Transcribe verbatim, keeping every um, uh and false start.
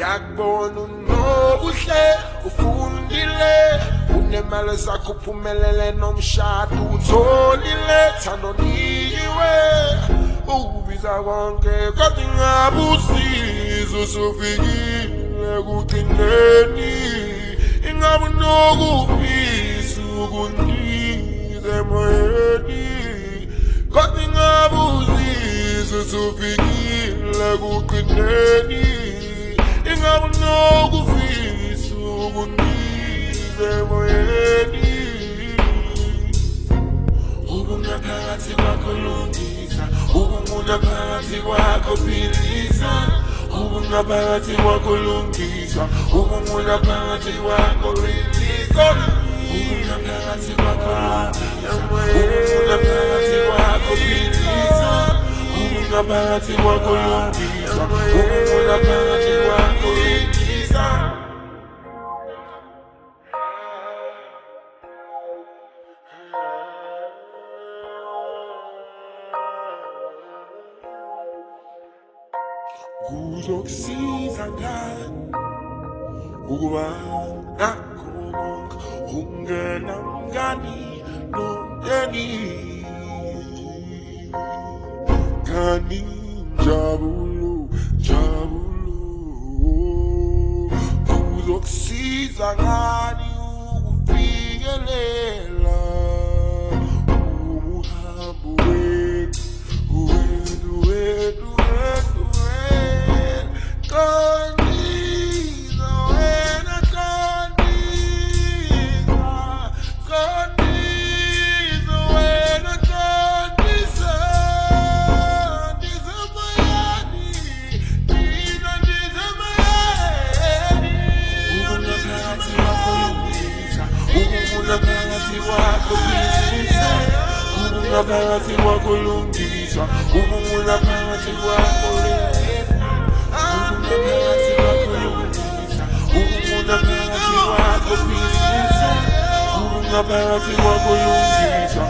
ngiyakubona unobuhle ufundile unemali zakho uphumelele nomshado utholile thando niwe ubiza konke kodwa ingabe usizo usufikile kugcineni ingabe unokufisa ukundiza emoyeni kodwa ingabe usizo usufikile kugcineni ingabe unokufisa ukundiza emoyeni ubungaphakathi kwakho lungisa ubungaphakathi kwakho philisa ubungaphakathi kwakho lungisa ubungaphakathi kwakho release ubungaphakathi kwakho ubungaphakathi kwakho philisa ubungaphakathi kwakho lungisa ubungaphakathi kwakho release kuzokusiza ngani ukuba nakho konke ungenamngani nomndeni ngani njabulo njabulo kuzokusiza ngani ukufikelela uhambo wethu wethu wethu wethu Condiza, wena Condiza, Condiza, wena Condiza, Condiza Mayani, Condiza, Condiza Mayani. Ubungaphakathi kwakho lungisa, ubungaphakathi kwakho philisa, ubungaphakathi kwakho lungisa, ubungaphakathi kwakho release. Ubungaphakathi kwakho lungisa, ubungaphakathi kwakho philisa, ubungaphakathi kwakho lungisa,